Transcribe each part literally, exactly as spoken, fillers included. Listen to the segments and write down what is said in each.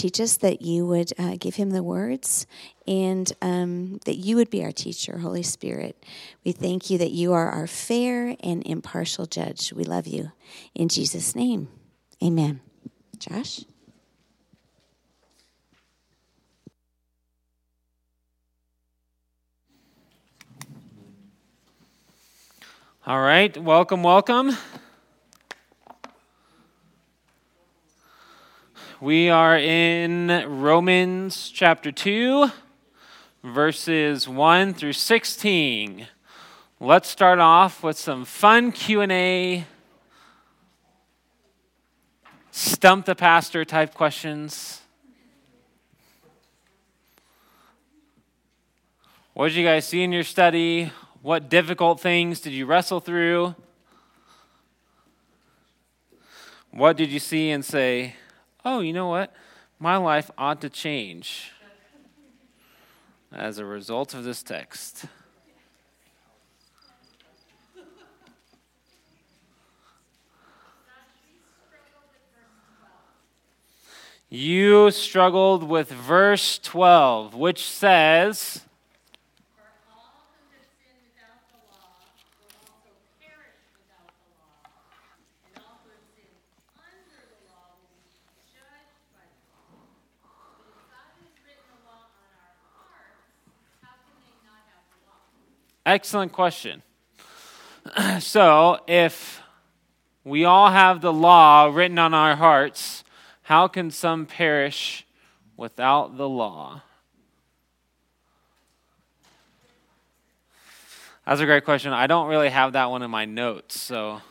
teach us, that you would uh, give him the words, and um, that you would be our teacher, Holy Spirit. We thank you that you are our fair and impartial judge. We love you. In Jesus' name, amen. Josh? All right, welcome, welcome. We are in Romans chapter two, verses one through sixteen. Let's start off with some fun Q and A, stump the pastor type questions. What did you guys see in your study? What difficult things did you wrestle through? What did you see and say, oh, you know what? My life ought to change as a result of this text. You struggled with verse twelve, which says, excellent question. So, if we all have the law written on our hearts, how can some perish without the law? That's a great question. I don't really have that one in my notes, so.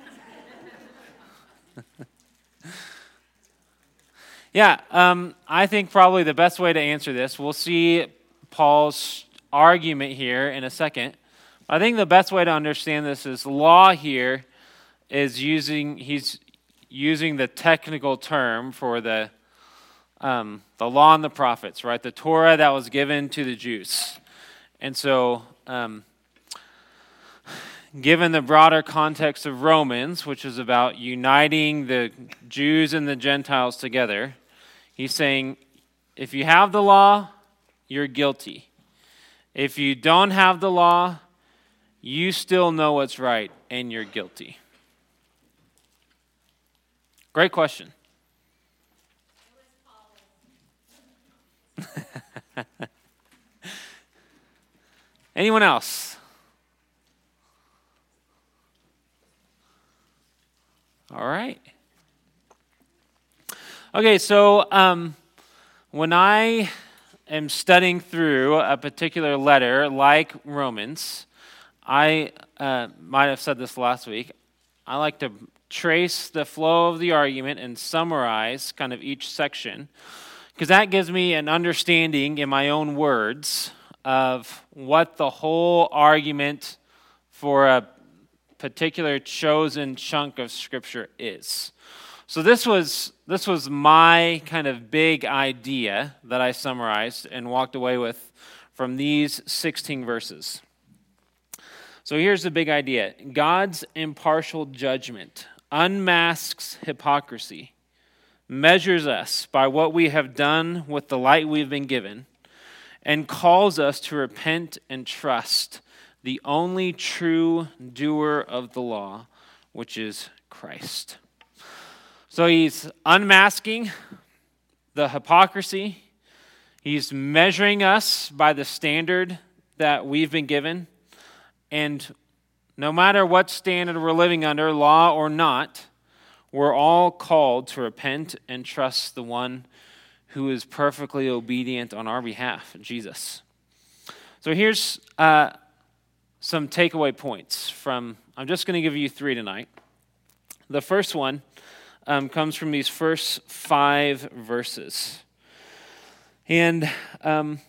yeah, um, I think probably the best way to answer this, we'll see Paul's argument here in a second. I think the best way to understand this is law here is using, he's using the technical term for the um, the law and the prophets, right? The Torah that was given to the Jews. And so, um, given the broader context of Romans, which is about uniting the Jews and the Gentiles together, he's saying, if you have the law, you're guilty. If you don't have the law, you still know what's right, and you're guilty. Great question. Anyone else? All right. Okay, so um, when I am studying through a particular letter like Romans, I uh, might have said this last week, I like to trace the flow of the argument and summarize kind of each section, because that gives me an understanding in my own words of what the whole argument for a particular chosen chunk of Scripture is. So this was this was my kind of big idea that I summarized and walked away with from these sixteen verses. So here's the big idea. God's impartial judgment unmasks hypocrisy, measures us by what we have done with the light we've been given, and calls us to repent and trust the only true doer of the law, which is Christ. So he's unmasking the hypocrisy. He's measuring us by the standard that we've been given. And no matter what standard we're living under, law or not, we're all called to repent and trust the one who is perfectly obedient on our behalf, Jesus. So here's uh, some takeaway points from, I'm just going to give you three tonight. The first one um, comes from these first five verses. And um,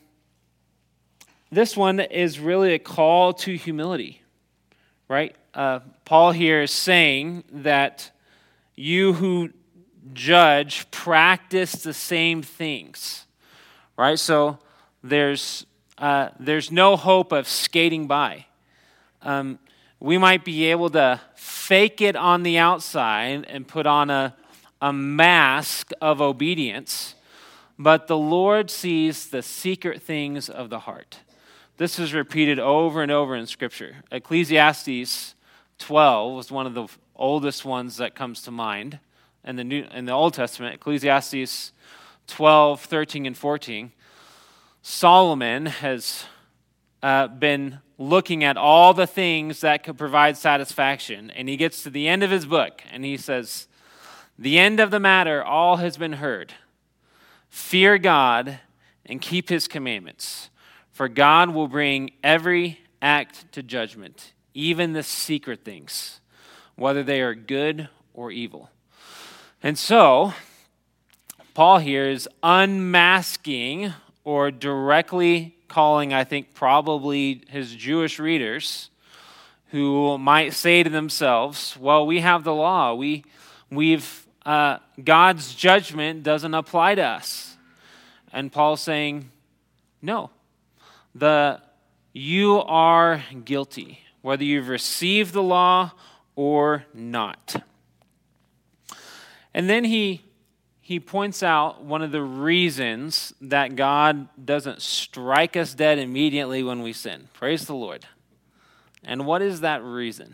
this one is really a call to humility, right? Uh, Paul here is saying that you who judge practice the same things, right? So there's uh, there's no hope of skating by. Um, we might be able to fake it on the outside and put on a, a mask of obedience, but the Lord sees the secret things of the heart. This is repeated over and over in Scripture. Ecclesiastes twelve was one of the oldest ones that comes to mind in the New in the Old Testament. Ecclesiastes twelve, thirteen, and fourteen. Solomon has uh, been looking at all the things that could provide satisfaction, and he gets to the end of his book, and he says, "The end of the matter, all has been heard. Fear God and keep his commandments, for God will bring every act to judgment, even the secret things, whether they are good or evil." And so, Paul here is unmasking or directly calling, I think, probably his Jewish readers who might say to themselves, well, we have the law. We, we've uh, God's judgment doesn't apply to us. And Paul's saying, no, the you are guilty, whether you've received the law or not. And then he he points out one of the reasons that God doesn't strike us dead immediately when we sin. Praise the Lord. And what is that reason?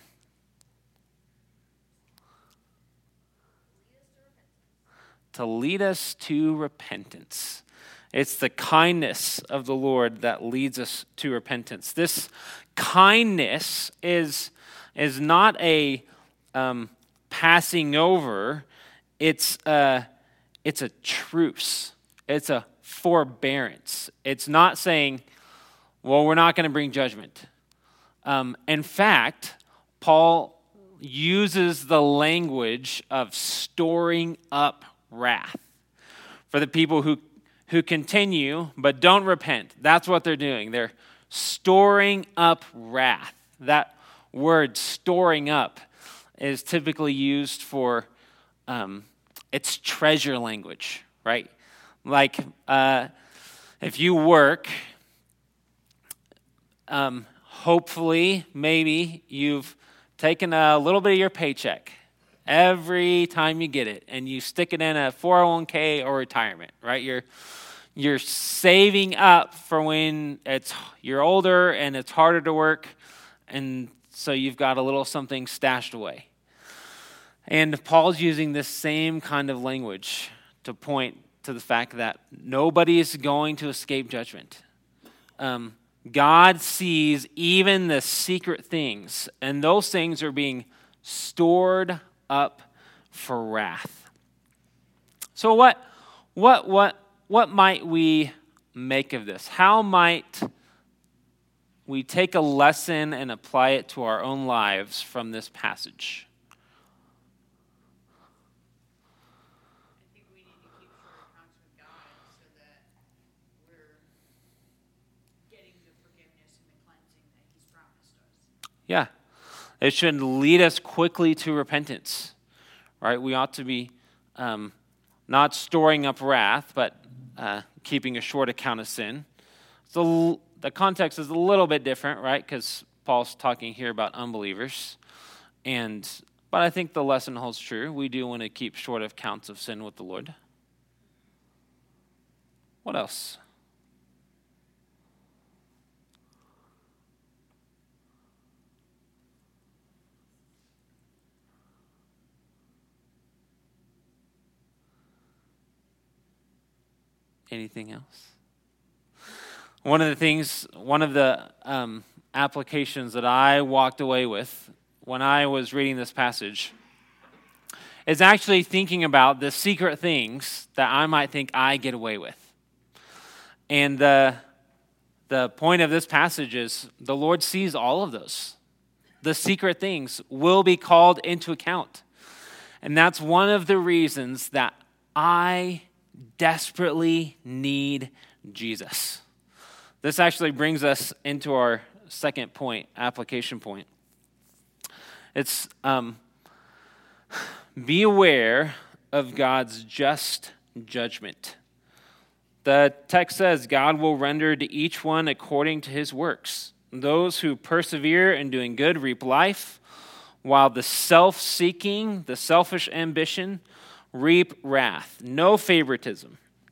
To lead us to repentance. It's the kindness of the Lord that leads us to repentance. This kindness is, is not a um, passing over. It's a, it's a truce. It's a forbearance. It's not saying, well, we're not going to bring judgment. Um, in fact, Paul uses the language of storing up wrath for the people who who continue but don't repent. That's what they're doing. They're storing up wrath. That word, storing up, is typically used for, um, it's treasure language, right? Like, uh, if you work, um, hopefully, maybe, you've taken a little bit of your paycheck every time you get it, and you stick it in a four oh one k or retirement, right? You're you're saving up for when it's you're older and it's harder to work, and so you've got a little something stashed away. And Paul's using this same kind of language to point to the fact that nobody is going to escape judgment. Um, God sees even the secret things, and those things are being stored up for wrath. So what what what what might we make of this? How might we take a lesson and apply it to our own lives from this passage? I think we need to keep short accounts with God so that we're getting the forgiveness and the cleansing that he's promised us. Yeah. It should lead us quickly to repentance, right? We ought to be um, not storing up wrath, but uh, keeping a short account of sin. So the context is a little bit different, right? Because Paul's talking here about unbelievers. And but I think the lesson holds true. We do want to keep short accounts of sin with the Lord. What else? Anything else? One of the things, one of the um, applications that I walked away with when I was reading this passage is actually thinking about the secret things that I might think I get away with. And the, the point of this passage is the Lord sees all of those. The secret things will be called into account. And that's one of the reasons that I desperately need Jesus. This actually brings us into our second point, application point. It's um, be aware of God's just judgment. The text says God will render to each one according to his works. Those who persevere in doing good reap life, while the self-seeking, the selfish ambition, reap wrath. No favoritism,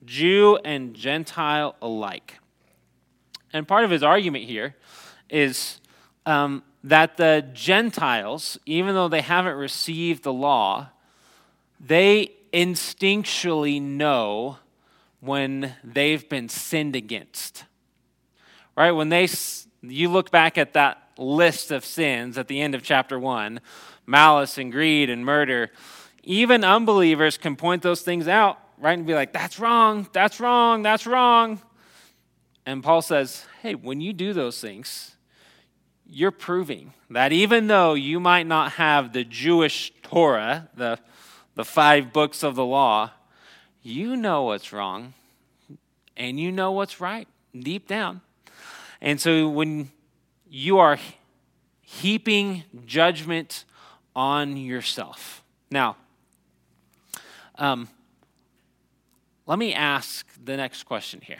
Jew and Gentile alike. And part of his argument here is um, that the Gentiles, even though they haven't received the law, they instinctually know when they've been sinned against. Right? When they, you look back at that list of sins at the end of chapter one, malice and greed and murder, even unbelievers can point those things out, right? And be like, that's wrong, that's wrong, that's wrong. And Paul says, hey, when you do those things, you're proving that even though you might not have the Jewish Torah, the, the five books of the law, you know what's wrong and you know what's right deep down. And so when you are heaping judgment on yourself. Now, um, let me ask the next question here.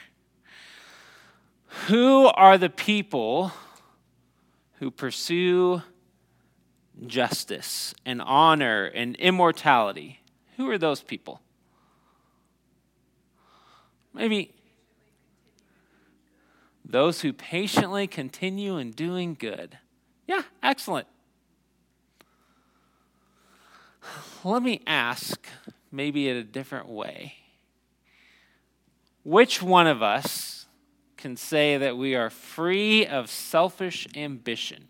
Who are the people who pursue justice and honor and immortality? Who are those people? Maybe those who patiently continue in doing good. Yeah, excellent. Let me ask, maybe in a different way. Which one of us can say that we are free of selfish ambition?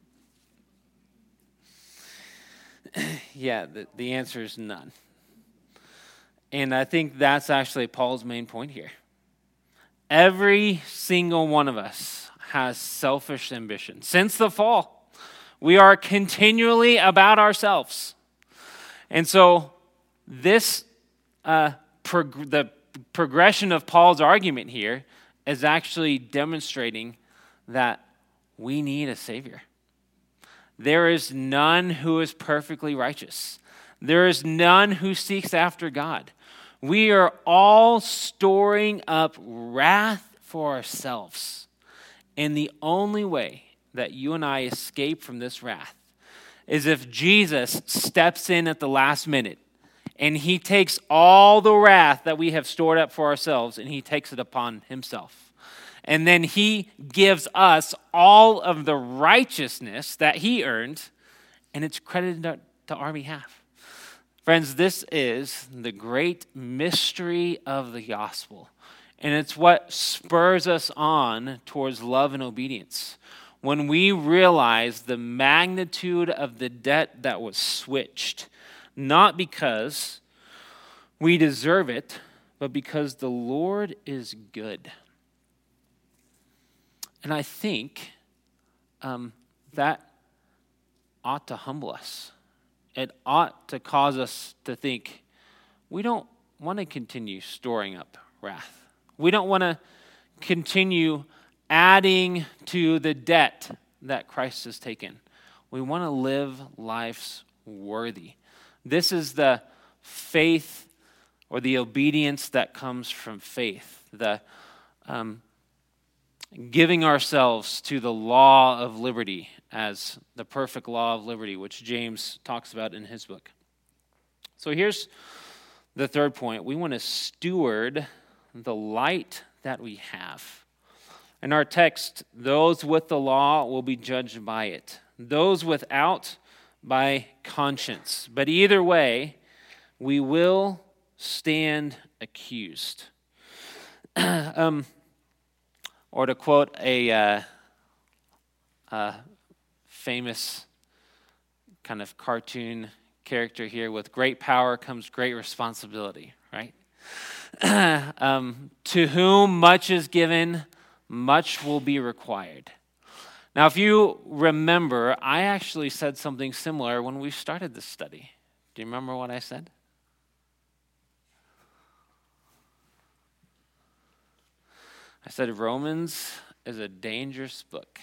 Yeah, the, the answer is none. And I think that's actually Paul's main point here. Every single one of us has selfish ambition. Since the fall, we are continually about ourselves. And so this, uh, prog- the progression of Paul's argument here is actually demonstrating that we need a Savior. There is none who is perfectly righteous. There is none who seeks after God. We are all storing up wrath for ourselves. And the only way that you and I escape from this wrath is if Jesus steps in at the last minute and he takes all the wrath that we have stored up for ourselves and he takes it upon himself. And then he gives us all of the righteousness that he earned, and it's credited to our behalf. Friends, this is the great mystery of the gospel. And it's what spurs us on towards love and obedience. When we realize the magnitude of the debt that was switched, not because we deserve it, but because the Lord is good. And I think um, that ought to humble us. It ought to cause us to think, we don't want to continue storing up wrath. We don't want to continue adding to the debt that Christ has taken. We want to live lives worthy. This is the faith or the obedience that comes from faith, the um, giving ourselves to the law of liberty as the perfect law of liberty, which James talks about in his book. So here's the third point. We want to steward the light that we have. In our text, those with the law will be judged by it. Those without, by conscience. But either way, we will stand accused. um, or to quote a, uh, a famous kind of cartoon character here, with great power comes great responsibility, right? um, to whom much is given, much will be required. Now, if you remember, I actually said something similar when we started this study. Do you remember what I said? I said Romans is a dangerous book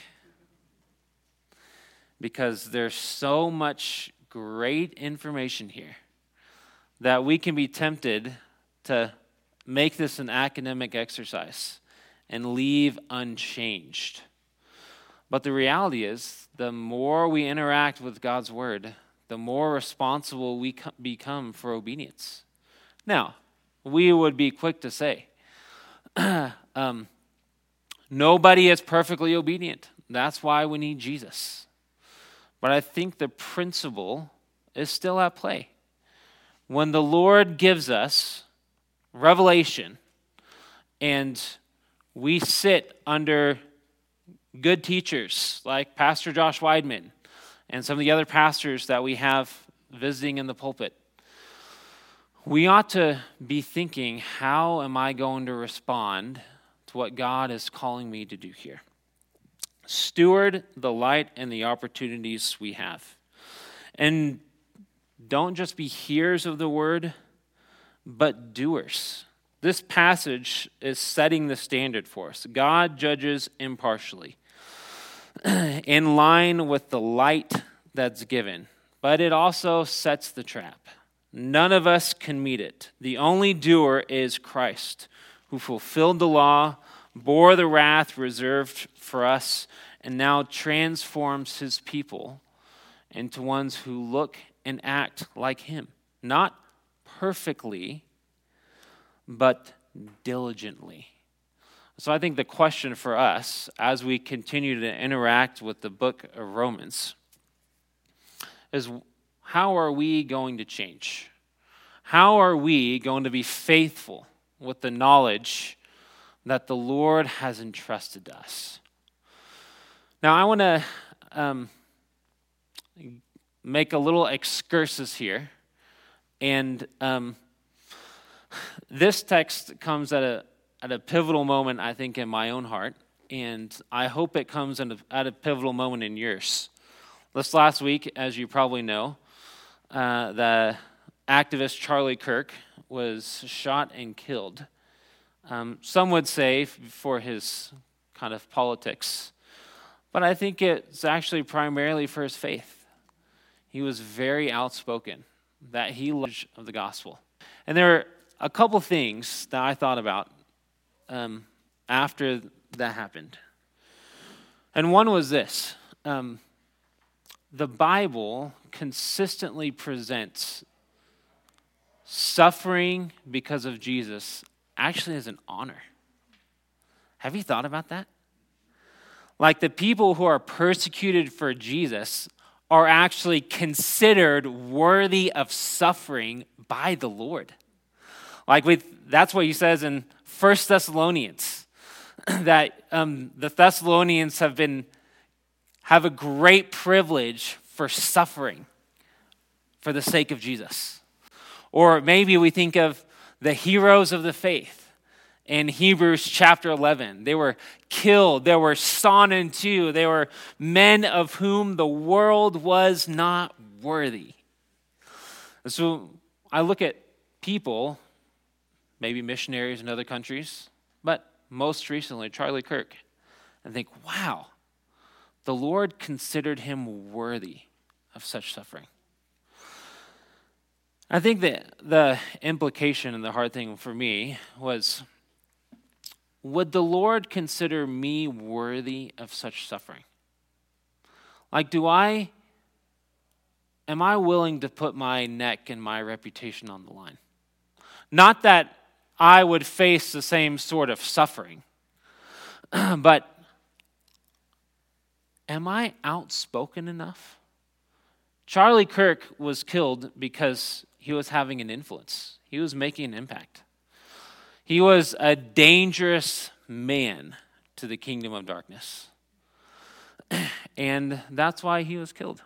because there's so much great information here that we can be tempted to make this an academic exercise and leave unchanged. But the reality is, the more we interact with God's word, the more responsible we become for obedience. Now, we would be quick to say. um, nobody is perfectly obedient. That's why we need Jesus. But I think the principle is still at play. When the Lord gives us revelation and we sit under good teachers like Pastor Josh Weidman and some of the other pastors that we have visiting in the pulpit, we ought to be thinking, how am I going to respond to what God is calling me to do here? Steward the light and the opportunities we have. And don't just be hearers of the word, but doers. This passage is setting the standard for us. God judges impartially, in line with the light that's given, but it also sets the trap. None of us can meet it. The only doer is Christ, who fulfilled the law, bore the wrath reserved for us, and now transforms his people into ones who look and act like him. Not perfectly, but diligently. So I think the question for us as we continue to interact with the book of Romans is, how are we going to change? How are we going to be faithful with the knowledge that the Lord has entrusted to us? Now I want to um, make a little excursus here. And um, this text comes at a at a pivotal moment, I think, in my own heart. And I hope it comes in a, at a pivotal moment in yours. This last week, as you probably know, uh, the activist Charlie Kirk was shot and killed. Um, some would say for his kind of politics. But I think it's actually primarily for his faith. He was very outspoken that he loved of the gospel. And there are a couple things that I thought about um, after that happened. And one was this. Um, the Bible consistently presents suffering because of Jesus actually as an honor. Have you thought about that? Like the people who are persecuted for Jesus are actually considered worthy of suffering by the Lord. Like with, that's what he says in First Thessalonians, that um, the Thessalonians have been have a great privilege for suffering for the sake of Jesus. Or maybe we think of the heroes of the faith in Hebrews chapter eleven. They were killed. They were sawn in two. They were men of whom the world was not worthy. So I look at people, maybe missionaries in other countries, but most recently Charlie Kirk, and think, wow, the Lord considered him worthy of such suffering. I think that the implication and the hard thing for me was, would the Lord consider me worthy of such suffering? Like, do I, am I willing to put my neck and my reputation on the line? Not that I would face the same sort of suffering, but am I outspoken enough? Charlie Kirk was killed because he was having an influence. He was making an impact. He was a dangerous man to the kingdom of darkness. And that's why he was killed.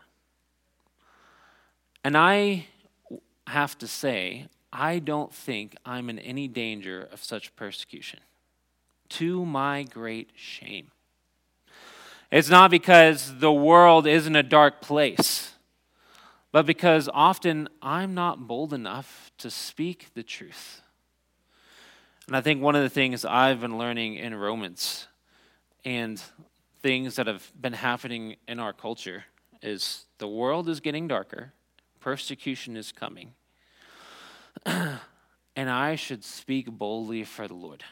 And I have to say, I don't think I'm in any danger of such persecution, to my great shame. It's not because the world isn't a dark place, but because often I'm not bold enough to speak the truth. And I think one of the things I've been learning in Romans and things that have been happening in our culture is the world is getting darker, persecution is coming, and I should speak boldly for the Lord.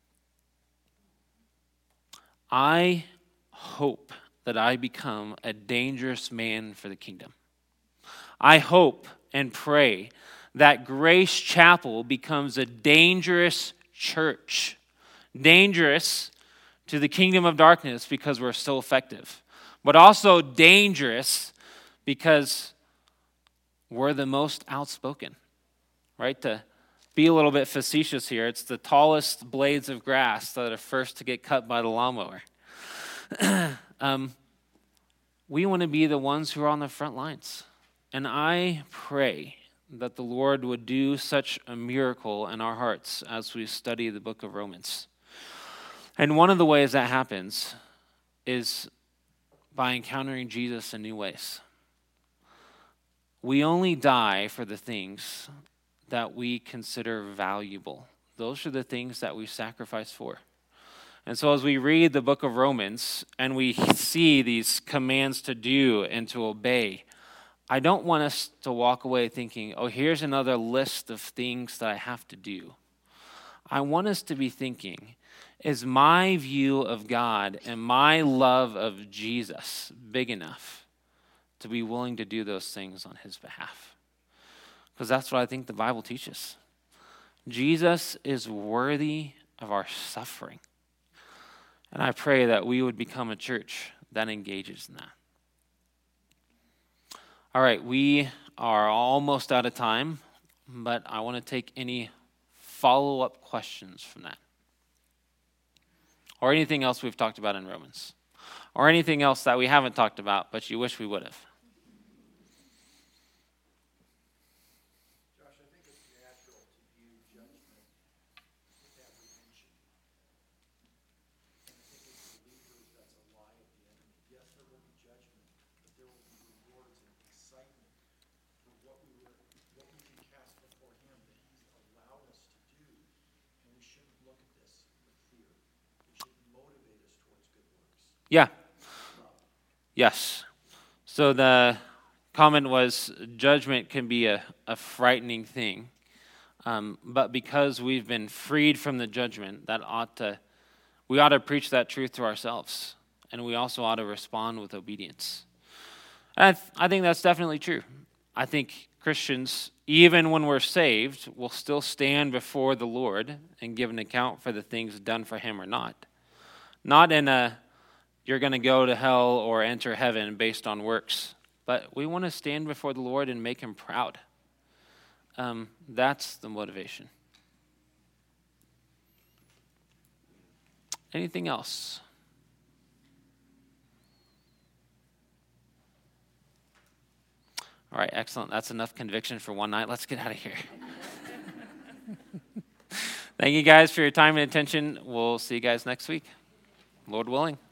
I hope that I become a dangerous man for the kingdom. I hope and pray that Grace Chapel becomes a dangerous church. Dangerous to the kingdom of darkness because we're so effective, but also dangerous because we're the most outspoken, right? To be a little bit facetious here, it's the tallest blades of grass that are first to get cut by the lawnmower. um, we want to be the ones who are on the front lines. And I pray that the Lord would do such a miracle in our hearts as we study the book of Romans. And one of the ways that happens is by encountering Jesus in new ways. We only die for the things that we consider valuable. Those are the things that we sacrifice for. And so as we read the book of Romans and we see these commands to do and to obey, I don't want us to walk away thinking, oh, here's another list of things that I have to do. I want us to be thinking, is my view of God and my love of Jesus big enough to be willing to do those things on his behalf? Because that's what I think the Bible teaches. Jesus is worthy of our suffering. And I pray that we would become a church that engages in that. All right, we are almost out of time, but I want to take any follow-up questions from that. Or anything else we've talked about in Romans. Or anything else that we haven't talked about, but you wish we would have. Josh, I think it's natural to view judgment with apprehension. And I think as believers, that's a lie of the enemy. Yes, there will be judgment, but there will be rewards and excitement for what we were, what we can cast before him that he's allowed us to do. And we shouldn't look at this with fear. It should motivate us towards good works. Yeah. Yes. So the comment was judgment can be a, a frightening thing. Um, but because we've been freed from the judgment, that ought to, we ought to preach that truth to ourselves. And we also ought to respond with obedience. And I, th- I think that's definitely true. I think Christians, even when we're saved, will still stand before the Lord and give an account for the things done for him or not. Not in a, you're going to go to hell or enter heaven based on works. But we want to stand before the Lord and make him proud. Um, that's the motivation. Anything else? All right, excellent. That's enough conviction for one night. Let's get out of here. Thank you guys for your time and attention. We'll see you guys next week, Lord willing.